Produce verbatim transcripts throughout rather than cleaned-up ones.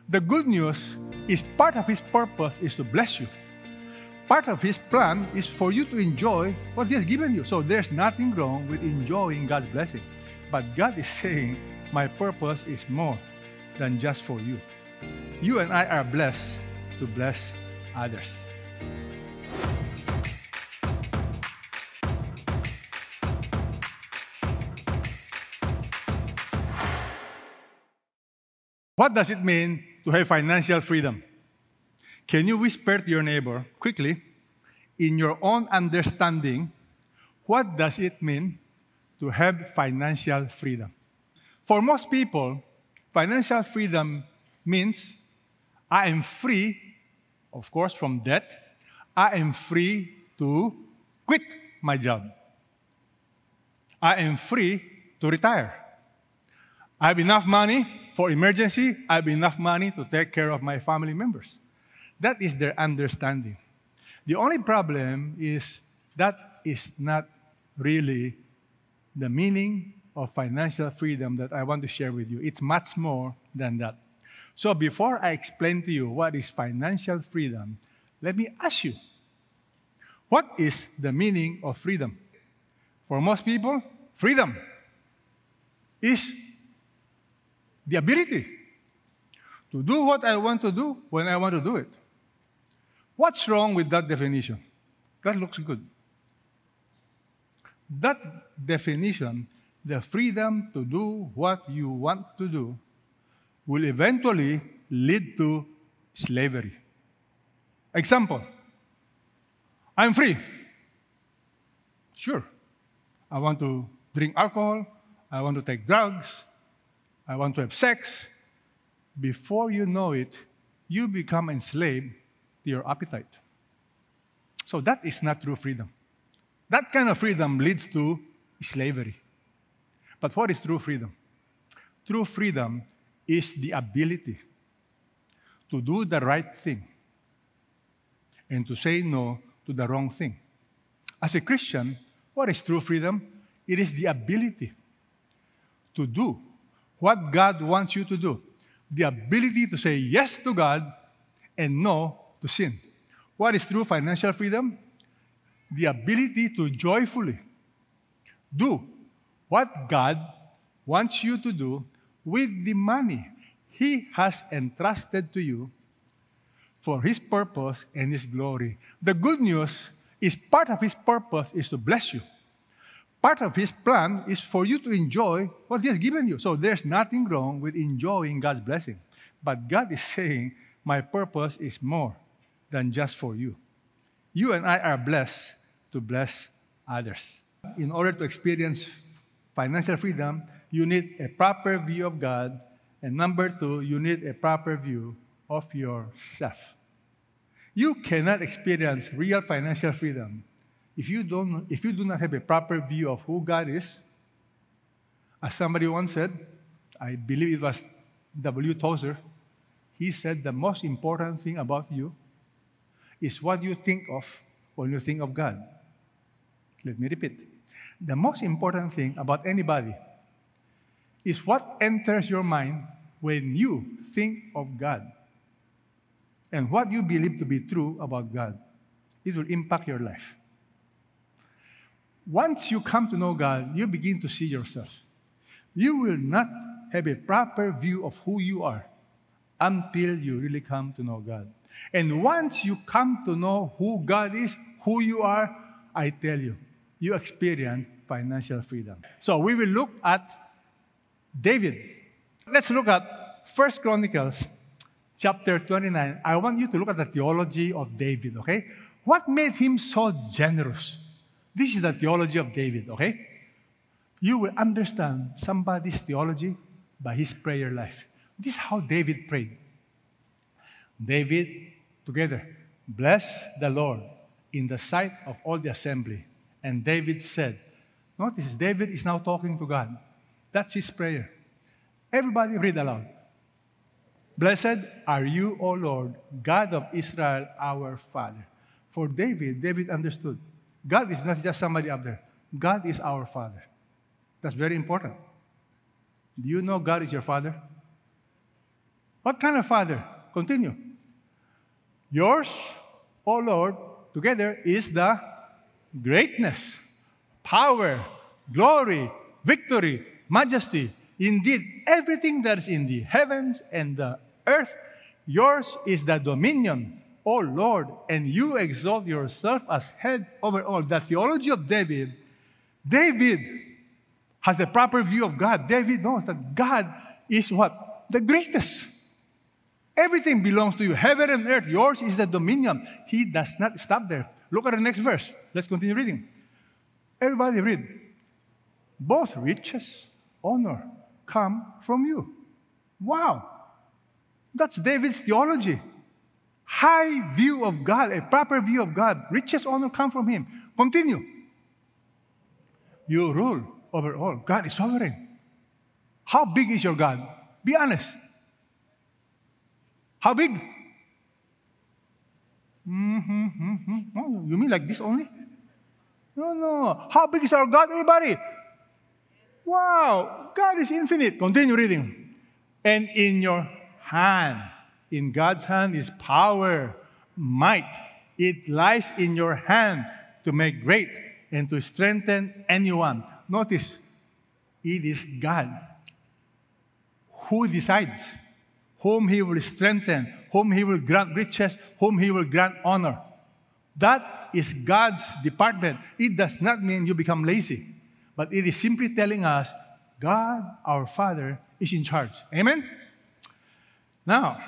The good news is part of His purpose is to bless you. Part of His plan is for you to enjoy what He has given you. So there's nothing wrong with enjoying God's blessing. But God is saying, my purpose is more than just for you. You and I are blessed to bless others. What does it mean to have financial freedom? Can you whisper to your neighbor quickly, in your own understanding, what does it mean to have financial freedom? For most people, financial freedom means I am free, of course, from debt. I am free to quit my job. I am free to retire. I have enough money for emergency. I have enough money to take care of my family members. That is their understanding. The only problem is that is not really the meaning of financial freedom that I want to share with you. It's much more than that. So before I explain to you what is financial freedom, let me ask you, what is the meaning of freedom? For most people, freedom is the ability to do what I want to do when I want to do it. What's wrong with that definition? That looks good. That definition, the freedom to do what you want to do, will eventually lead to slavery. Example, I'm free. Sure. I want to drink alcohol. I want to take drugs. I want to have sex. Before you know it, you become enslaved to your appetite. So that is not true freedom. That kind of freedom leads to slavery. But what is true freedom? True freedom is the ability to do the right thing and to say no to the wrong thing. As a Christian, what is true freedom? It is the ability to do what God wants you to do. The ability to say yes to God and no to sin. What is true financial freedom? The ability to joyfully do what God wants you to do with the money He has entrusted to you for His purpose and His glory. The good news is part of His purpose is to bless you. Part of His plan is for you to enjoy what He has given you. So there's nothing wrong with enjoying God's blessing. But God is saying, my purpose is more than just for you. You and I are blessed to bless others. In order to experience financial freedom, you need a proper view of God. And number two, you need a proper view of yourself. You cannot experience real financial freedom if you don't, if you do not have a proper view of who God is. As somebody once said, I believe it was W. Tozer, he said the most important thing about you is what you think of when you think of God. Let me repeat. The most important thing about anybody is what enters your mind when you think of God and what you believe to be true about God. It will impact your life. Once you come to know God, you begin to see yourself. You will not have a proper view of who you are until you really come to know God. And once you come to know who God is, who you are, I tell you, you experience financial freedom. So we will look at David. Let's look at First Chronicles chapter twenty-nine. I want you to look at the theology of David, okay? What made him so generous? This is the theology of David, okay? You will understand somebody's theology by his prayer life. This is how David prayed. David, together, bless the Lord in the sight of all the assembly. And David said, notice, David is now talking to God. That's his prayer. Everybody read aloud. Blessed are you, O Lord, God of Israel, our Father. For David, David understood. God is not just somebody up there. God is our Father. That's very important. Do you know God is your Father? What kind of Father? Continue. Yours, O Lord, together is the greatness, power, glory, victory, majesty. Indeed, everything that is in the heavens and the earth, yours is the dominion, O Lord, and you exalt yourself as head over all. The theology of David, David has the proper view of God. David knows that God is what? The greatest. Everything belongs to you. Heaven and earth, yours is the dominion. He does not stop there. Look at the next verse. Let's continue reading. Everybody read. Both riches, honor, come from you. Wow. That's David's theology. High view of God, a proper view of God. Riches, honor come from him. Continue. You rule over all. God is sovereign. How big is your God? Be honest. How big? Mm-hmm, mm-hmm. Oh, you mean like this only? No, no. How big is our God, everybody? Wow, God is infinite. Continue reading. And in your hand, in God's hand is power, might. It lies in your hand to make great and to strengthen anyone. Notice, it is God who decides whom He will strengthen, whom He will grant riches, whom He will grant honor. That is God's department. It does not mean you become lazy, but it is simply telling us God, our Father, is in charge. Amen? Now,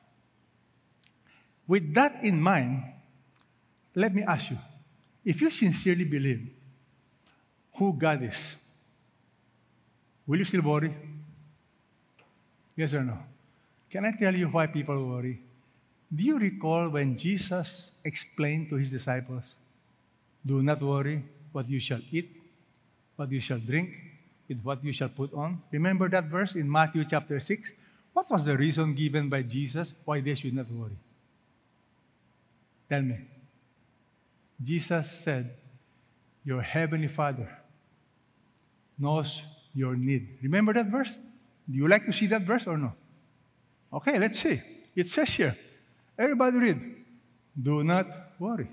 with that in mind, let me ask you, if you sincerely believe who God is, will you still worry? Yes or no? Can I tell you why people worry? Do you recall when Jesus explained to His disciples, do not worry what you shall eat, what you shall drink, with what you shall put on? Remember that verse in Matthew chapter six? What was the reason given by Jesus why they should not worry? Tell me. Jesus said, your heavenly Father knows your need. Remember that verse? Do you like to see that verse or no? Okay, let's see. It says here, everybody read, do not worry.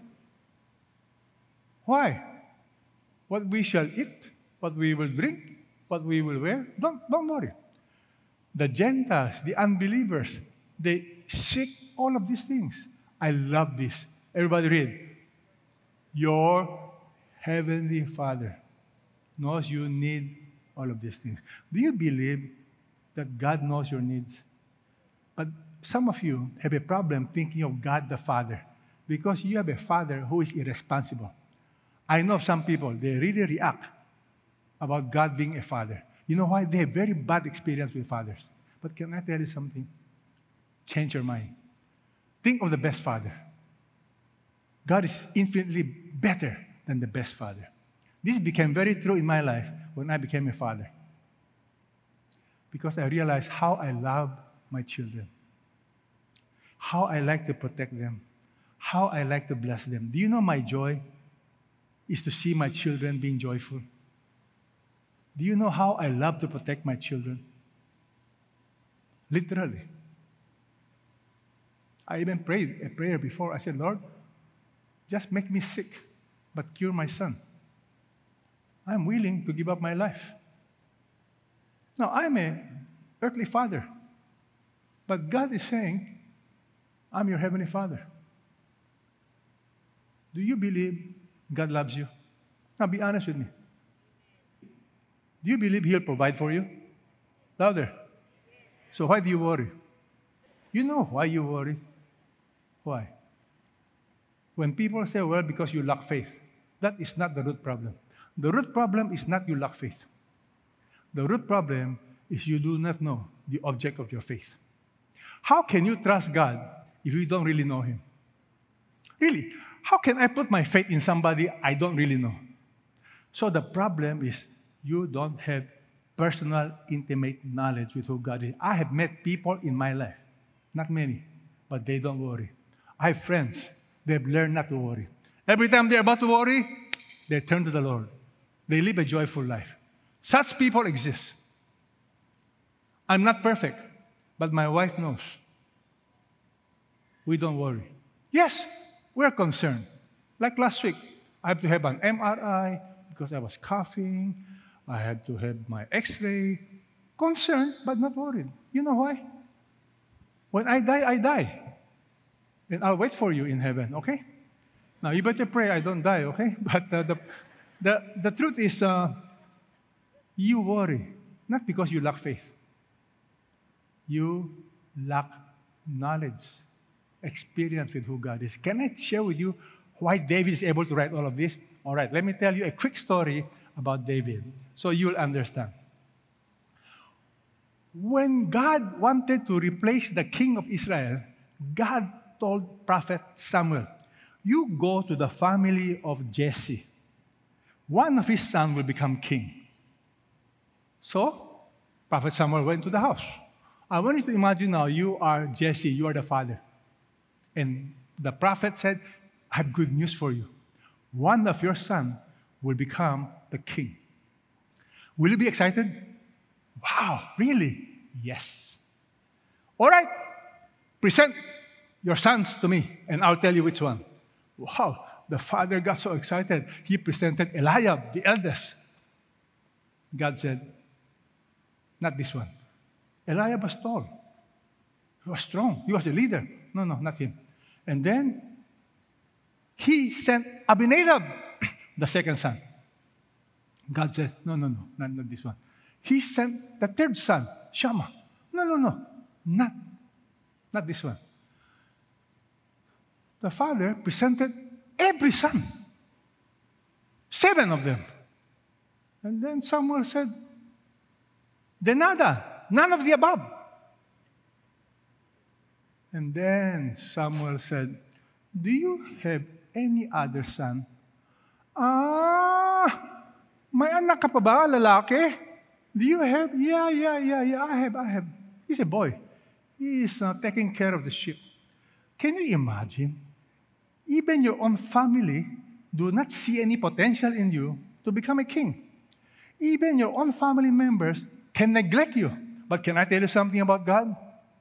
Why? What we shall eat, what we will drink, what we will wear, don't, don't worry. The Gentiles, the unbelievers, they seek all of these things. I love this. Everybody read. Your heavenly Father knows you need all of these things. Do you believe that God knows your needs? But some of you have a problem thinking of God the Father because you have a father who is irresponsible. I know of some people, they really react about God being a father. You know why? They have very bad experience with fathers. But can I tell you something? Change your mind. Think of the best father. God is infinitely better than the best father. This became very true in my life when I became a father. Because I realized how I love my children, how I like to protect them, how I like to bless them. Do you know my joy is to see my children being joyful? Do you know how I love to protect my children? Literally. I even prayed a prayer before. I said, Lord, just make me sick, but cure my son. I'm willing to give up my life. Now, I'm an earthly father, but God is saying, I'm your heavenly Father. Do you believe God loves you? Now, be honest with me. Do you believe He'll provide for you? Louder. So why do you worry? You know why you worry. Why? When people say, well, because you lack faith, that is not the root problem. The root problem is not you lack faith. The root problem is you do not know the object of your faith. How can you trust God if you don't really know Him? Really, how can I put my faith in somebody I don't really know? So the problem is you don't have personal, intimate knowledge with who God is. I have met people in my life, not many, but they don't worry. I have friends, they've learned not to worry. Every time they're about to worry, they turn to the Lord. They live a joyful life. Such people exist. I'm not perfect. but my wife knows. We don't worry. Yes, we're concerned. Like last week, I have to have an M R I because I was coughing. I had to have my X-ray. Concerned, but not worried. You know why? When I die, I die. And I'll wait for you in heaven, okay? Now, you better pray I don't die, okay? But uh, the, the, the truth is, uh, you worry, not because you lack faith. You lack knowledge, experience with who God is. Can I share with you why David is able to write all of this? All right, let me tell you a quick story about David so you'll understand. When God wanted to replace the king of Israel, God told prophet Samuel, you go to the family of Jesse. One of his sons will become king. So, Prophet Samuel went to the house. I want you to imagine now you are Jesse, you are the father. And the prophet said, I have good news for you. One of your sons will become the king. Will you be excited? Wow, really? Yes. All right, present your sons to me, and I'll tell you which one. Wow, the father got so excited. He presented Eliab, the eldest. God said, not this one. Eliab was tall. He was strong. He was a leader. No, no, not him. And then he sent Abinadab, the second son. God said, no, no, no, not, not this one. He sent the third son, Shammah. No, no, no, not, not this one. The father presented every son, seven of them. And then Samuel said, de nada, none of the above. And then Samuel said, do you have any other son? Ah, may anak ka pa ba, lalaki? Do you have? Yeah, yeah, yeah, yeah, I have, I have. He's a boy. He is uh, taking care of the sheep. Can you imagine? Even your own family do not see any potential in you to become a king. Even your own family members can neglect you. But can I tell you something about God?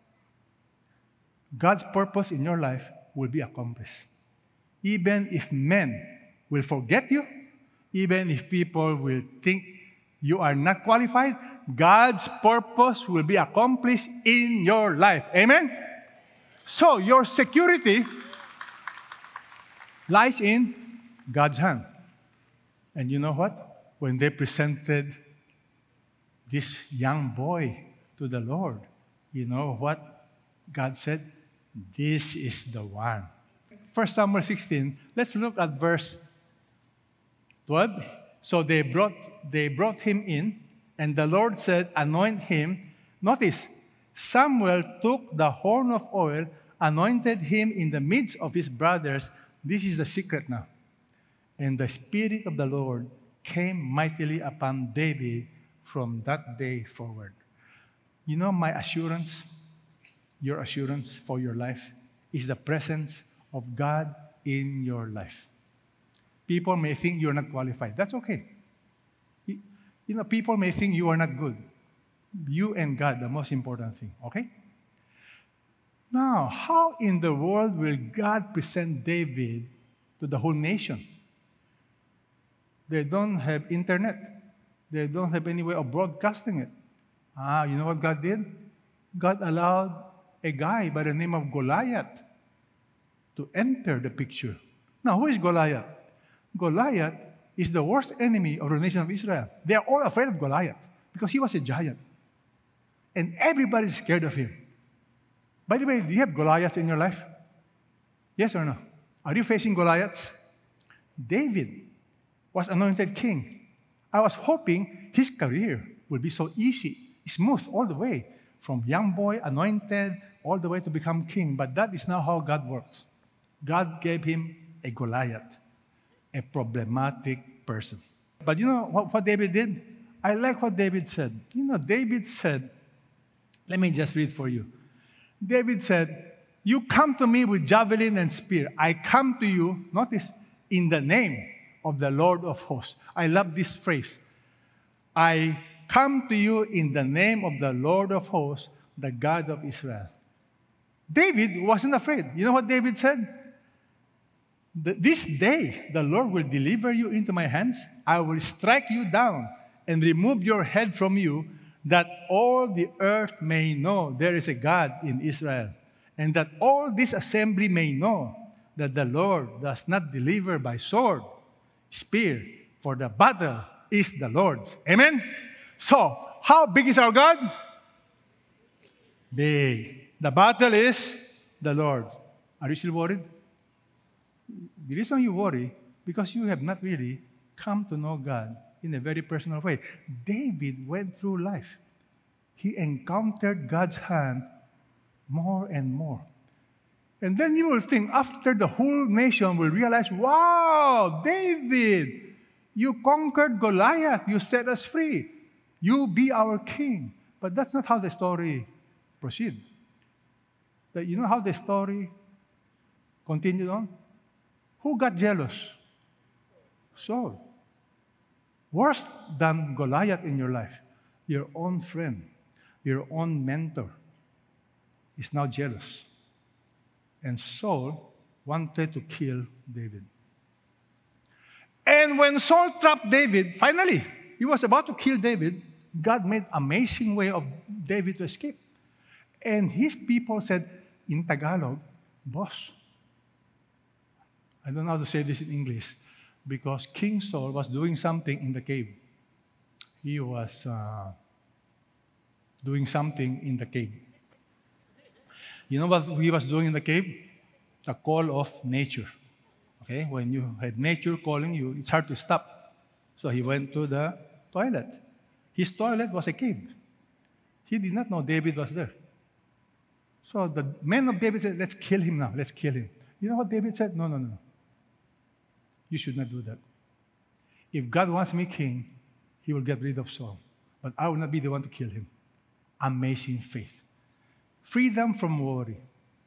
God's purpose in your life will be accomplished. Even if men will forget you, even if people will think you are not qualified, God's purpose will be accomplished in your life. Amen? So your security lies in God's hand. And you know what? When they presented this young boy to the Lord, you know what God said? This is the one. First Samuel sixteen, let's look at verse twelve. So they brought, they brought him in, and the Lord said, anoint him. Notice, Samuel took the horn of oil, anointed him in the midst of his brothers. This is the secret now. And the Spirit of the Lord came mightily upon David from that day forward. You know, my assurance, your assurance for your life is the presence of God in your life. People may think you're not qualified. That's okay. You know, people may think you are not good. You and God, the most important thing, okay? Now, how in the world will God present David to the whole nation? They don't have internet. They don't have any way of broadcasting it. Ah, you know what God did? God allowed a guy by the name of Goliath to enter the picture. Now, who is Goliath? Goliath is the worst enemy of the nation of Israel. They are all afraid of Goliath because he was a giant. And everybody's scared of him. By the way, do you have Goliaths in your life? Yes or no? Are you facing Goliaths? David was anointed king. I was hoping his career would be so easy, smooth all the way, from young boy, anointed, all the way to become king. But that is not how God works. God gave him a Goliath, a problematic person. But you know what, what David did? I like what David said. You know, David said, let me just read for you. David said, you come to me with javelin and spear. I come to you, notice, in the name of the Lord of hosts. I love this phrase. I come to you in the name of the Lord of hosts, the God of Israel. David wasn't afraid. You know what David said? This day the Lord will deliver you into my hands. I will strike you down and remove your head from you, that all the earth may know there is a God in Israel, and that all this assembly may know that the Lord does not deliver by sword, spear, for the battle is the Lord's. Amen? So, how big is our God? Big. The battle is the Lord. Are you still worried? The reason you worry, because you have not really come to know God in a very personal way. David went through life. He encountered God's hand more and more. And then you will think, after the whole nation will realize, wow, David, you conquered Goliath. You set us free. You be our king. But that's not how the story proceeds. You know how the story continued on? Who got jealous? Saul. Worse than Goliath in your life, your own friend, your own mentor is now jealous. And Saul wanted to kill David. And when Saul trapped David, finally, he was about to kill David, God made an amazing way of David to escape. And his people said, in Tagalog, boss. I don't know how to say this in English, because King Saul was doing something in the cave. He was uh, doing something in the cave. You know what he was doing in the cave? The call of nature. Okay, when you had nature calling you, it's hard to stop. So he went to the toilet. His toilet was a cave. He did not know David was there. So the men of David said, let's kill him now. Let's kill him. You know what David said? No, no, no. You should not do that. If God wants me king, he will get rid of Saul. But I will not be the one to kill him. Amazing faith. Freedom from worry.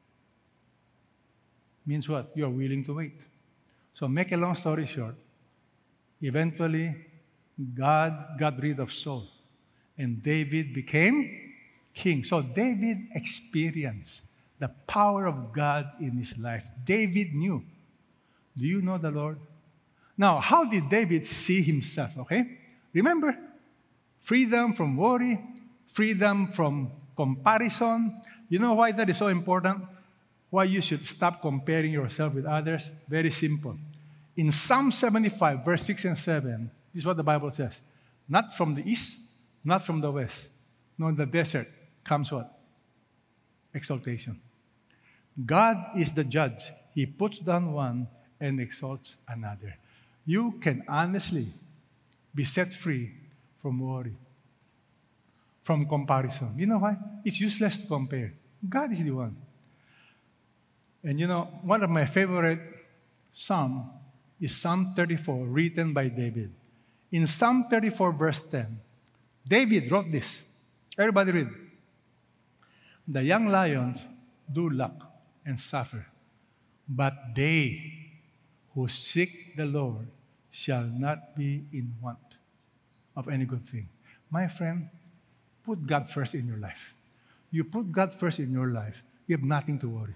Means what? You are willing to wait. So make a long story short, eventually God got rid of Saul. And David became king. So David experienced the power of God in his life. David knew. Do you know the Lord? Now, how did David see himself? Okay? Remember, freedom from worry, freedom from comparison. You know why that is so important? Why you should stop comparing yourself with others? Very simple. In Psalm seventy-five, verse six and seven, this is what the Bible says. Not from the east, not from the west, nor in the desert comes what? Exaltation. God is the judge. He puts down one and exalts another. You can honestly be set free from worry, from comparison. You know why? It's useless to compare. God is the one. And you know, one of my favorite psalms is Psalm thirty-four, written by David. In Psalm thirty-four, verse ten, David wrote this. Everybody read. The young lions do lack and suffer, but they who seek the Lord shall not be in want of any good thing. My friend, put God first in your life. You put God first in your life, you have nothing to worry.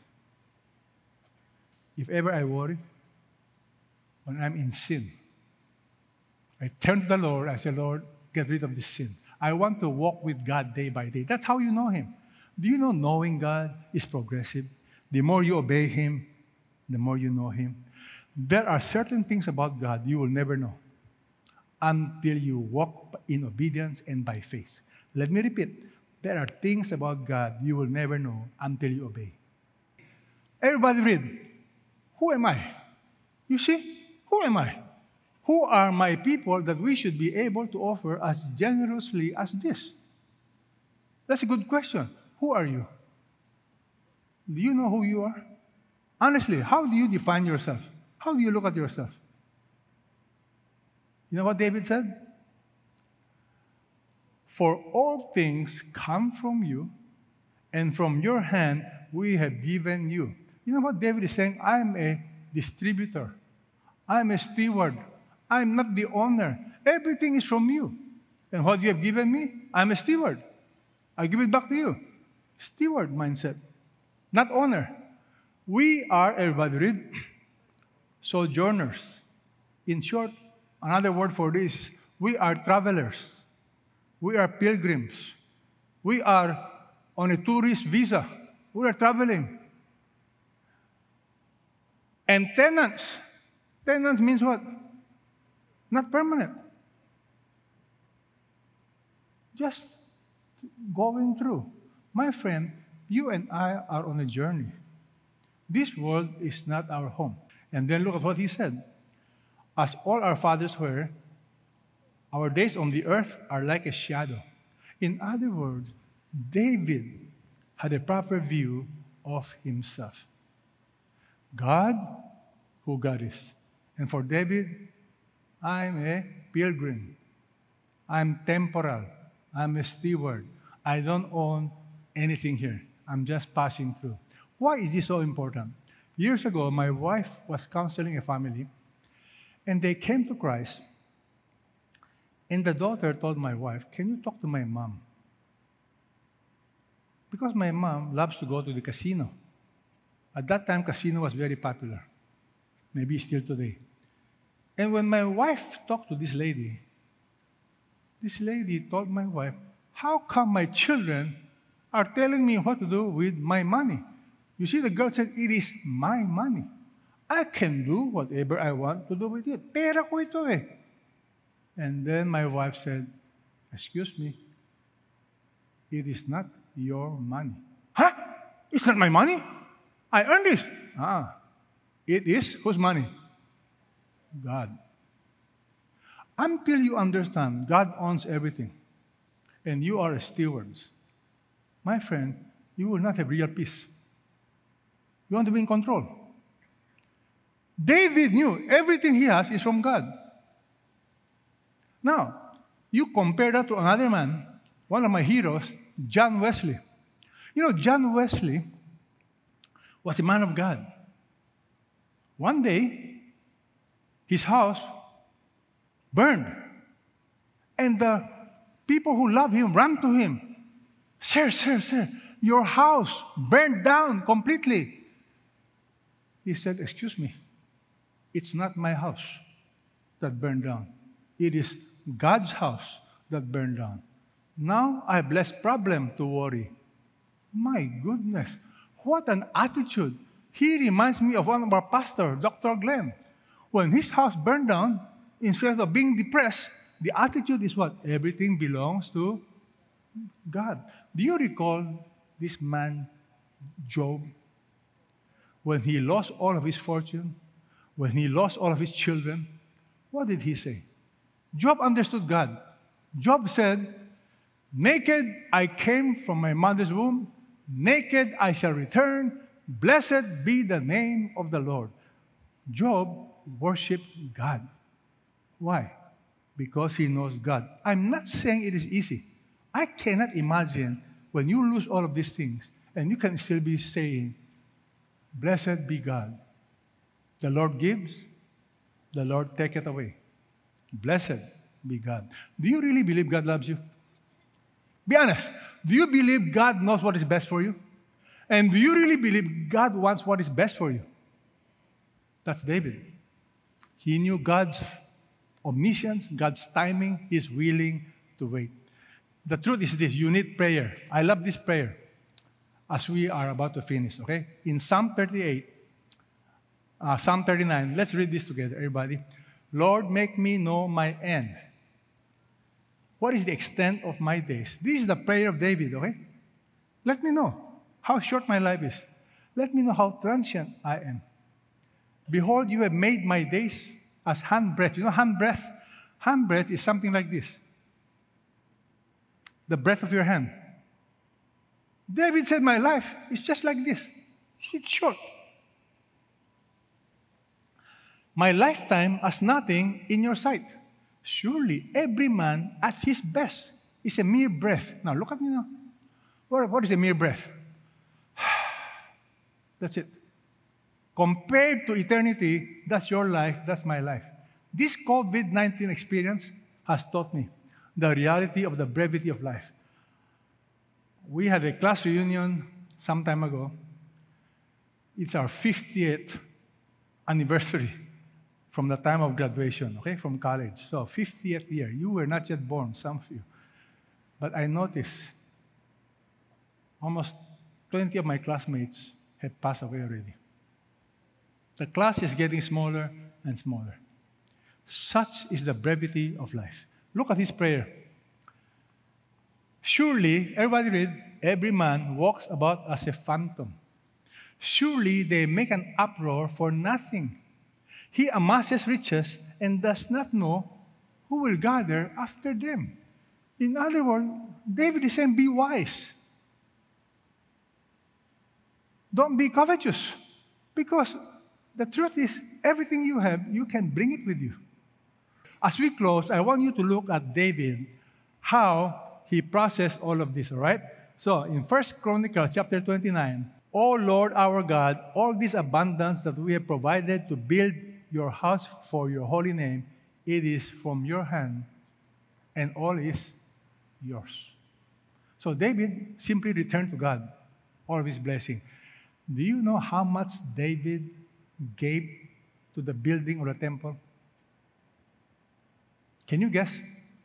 If ever I worry, when I'm in sin, I turn to the Lord, I say, Lord, get rid of this sin. I want to walk with God day by day. That's how you know Him. Do you know knowing God is progressive? The more you obey Him, the more you know Him. There are certain things about God you will never know until you walk in obedience and by faith. Let me repeat. There are things about God you will never know until you obey. Everybody read. Who am I? You see? Who am I? Who are my people that we should be able to offer as generously as this? That's a good question. Who are you? Do you know who you are? Honestly, how do you define yourself? How do you look at yourself? You know what David said? For all things come from you, and from your hand we have given you. You know what David is saying? I'm a distributor. I'm a steward. I'm not the owner. Everything is from you. And what you have given me, I'm a steward. I give it back to you. Steward mindset, not owner. We are, everybody read, sojourners. In short, another word for this, we are travelers. We are pilgrims. We are on a tourist visa. We are traveling. And tenants. Tenants means what? Not permanent. Just going through. My friend, you and I are on a journey. This world is not our home. And then look at what he said. As all our fathers were, our days on the earth are like a shadow. In other words, David had a proper view of himself. God, who God is. And for David, I'm a pilgrim. I'm temporal. I'm a steward. I don't own anything here. I'm just passing through. Why is this so important? Years ago, my wife was counseling a family, and they came to Christ. And the daughter told my wife, can you talk to my mom? Because my mom loves to go to the casino. At that time, casino was very popular. Maybe still today. And when my wife talked to this lady, this lady told my wife, how come my children are telling me what to do with my money? You see, the girl said, it is my money. I can do whatever I want to do with it. Pera ko ito eh. And then my wife said, excuse me, it is not your money. Huh? It's not my money? I earned this. Ah, it is whose money? God. Until you understand God owns everything and you are a steward, my friend, you will not have real peace. You want to be in control. David knew everything he has is from God. Now, you compare that to another man, one of my heroes, John Wesley. You know, John Wesley was a man of God. One day, his house burned. And the people who love him ran to him. Sir, sir, sir, your house burned down completely. He said, excuse me, it's not my house that burned down. It is God's house that burned down. Now I have less problem to worry. My goodness, what an attitude. He reminds me of one of our pastors, Doctor Glenn. When his house burned down, instead of being depressed, the attitude is what? Everything belongs to God. Do you recall this man, Job? When he lost all of his fortune, when he lost all of his children, what did he say? Job understood God. Job said, naked I came from my mother's womb, naked I shall return, blessed be the name of the Lord. Job worshiped God. Why? Because he knows God. I'm not saying it is easy. I cannot imagine when you lose all of these things and you can still be saying, blessed be God. The Lord gives, the Lord taketh away. Blessed be God. Do you really believe God loves you? Be honest. Do you believe God knows what is best for you? And do you really believe God wants what is best for you? That's David. He knew God's omniscience, God's timing. He's willing to wait. The truth is this, you need prayer. I love this prayer as we are about to finish, okay? In Psalm thirty-eight, uh, Psalm thirty-nine, let's read this together, everybody. Lord, make me know my end. What is the extent of my days? This is the prayer of David, okay? Let me know how short my life is. Let me know how transient I am. Behold, you have made my days as handbreadth. You know handbreadth? Handbreadth is something like this. The breadth of your hand. David said, my life is just like this. It's short. My lifetime as nothing in your sight. Surely every man at his best is a mere breath. Now look at me now. What, what is a mere breath? That's it. Compared to eternity, that's your life, that's my life. This COVID nineteen experience has taught me the reality of the brevity of life. We had a class reunion some time ago. It's our fiftieth anniversary from the time of graduation, okay, from college. So fiftieth year. You were not yet born, some of you. But I noticed almost twenty of my classmates have passed away already. The class is getting smaller and smaller. Such is the brevity of life. Look at his prayer. Surely, everybody read, every man walks about as a phantom. Surely they make an uproar for nothing. He amasses riches and does not know who will gather after them. In other words, David is saying, be wise. Don't be covetous. Because the truth is, everything you have, you can bring it with you. As we close, I want you to look at David, how he processed all of this, all right? So, in First Chronicles chapter twenty-nine, O Lord our God, all this abundance that we have provided to build your house for your holy name, it is from your hand, and all is yours. So David simply returned to God all of his blessing. Do you know how much David gave to the building of the temple? Can you guess?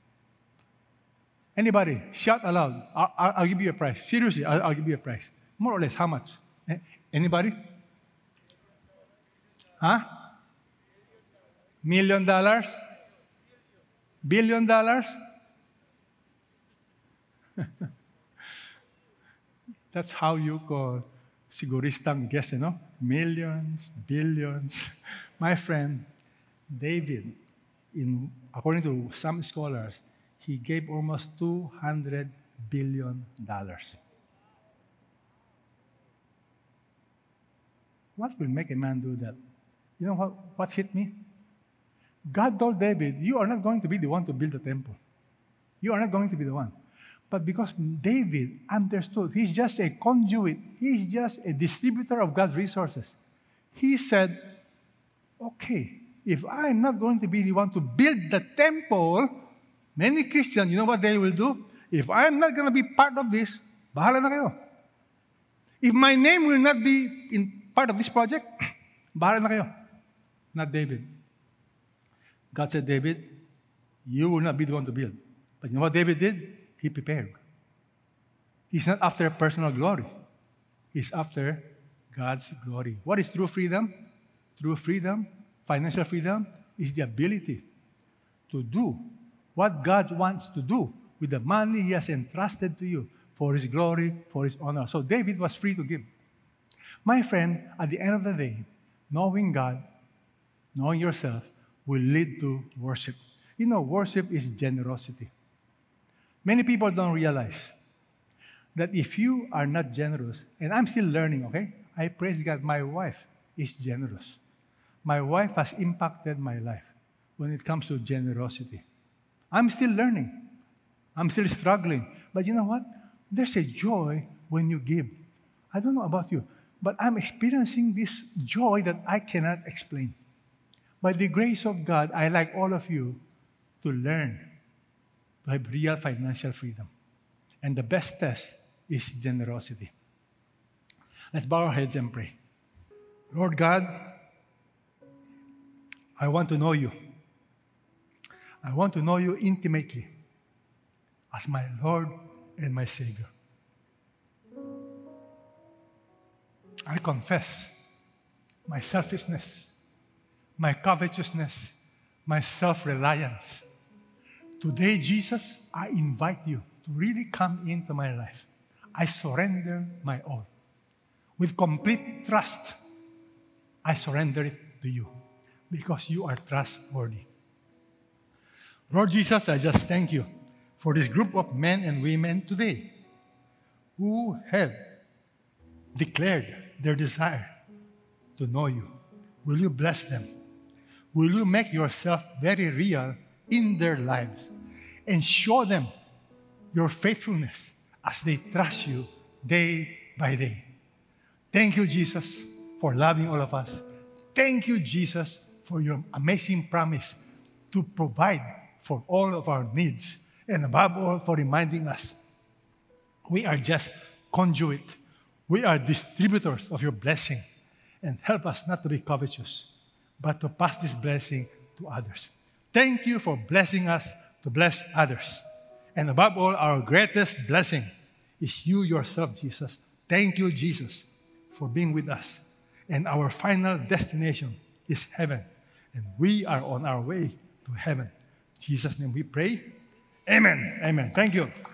Anybody? Shout aloud. I'll, I'll, I'll give you a prize. Seriously, I'll, I'll give you a prize. More or less, how much? Eh? Anybody? Huh? Million dollars? Billion dollars? That's how you call siguristang guess, you know? Millions, billions. My friend, David, in, according to some scholars, he gave almost two hundred billion dollars. What will make a man do that? You know what, what hit me? God told David, you are not going to be the one to build the temple. You are not going to be the one. But because David understood, he's just a conduit, he's just a distributor of God's resources. He said, okay, if I'm not going to be the one to build the temple, many Christians, you know what they will do? If I'm not going to be part of this, bahala na kayo. If my name will not be in part of this project, bahala na kayo. Not David. God said, David, you will not be the one to build. But you know what David did? He prepared. He's not after personal glory. He's after God's glory. What is true freedom? True freedom, financial freedom, is the ability to do what God wants to do with the money He has entrusted to you for His glory, for His honor. So David was free to give. My friend, at the end of the day, knowing God, knowing yourself, will lead to worship. You know, worship is generosity. Many people don't realize that if you are not generous, and I'm still learning, okay? I praise God, my wife is generous. My wife has impacted my life when it comes to generosity. I'm still learning. I'm still struggling. But you know what? There's a joy when you give. I don't know about you, but I'm experiencing this joy that I cannot explain. By the grace of God, I like all of you to learn to have real financial freedom. And the best test is generosity. Let's bow our heads and pray. Lord God, I want to know you. I want to know you intimately as my Lord and my Savior. I confess my selfishness, my covetousness, my self-reliance. Today, Jesus, I invite you to really come into my life. I surrender my all. With complete trust, I surrender it to you because you are trustworthy. Lord Jesus, I just thank you for this group of men and women today who have declared their desire to know you. Will you bless them? Will you make yourself very real in their lives and show them your faithfulness as they trust you day by day? Thank you, Jesus, for loving all of us. Thank you, Jesus, for your amazing promise to provide for all of our needs, and above all, for reminding us We are just conduit. We are distributors of your blessing. And help us not to be covetous, but to pass this blessing to others. Thank you for blessing us to bless others. And above all, our greatest blessing is you yourself, Jesus. Thank you, Jesus, for being with us. And our final destination is heaven. And we are on our way to heaven. In Jesus' name we pray. Amen. Amen. Thank you.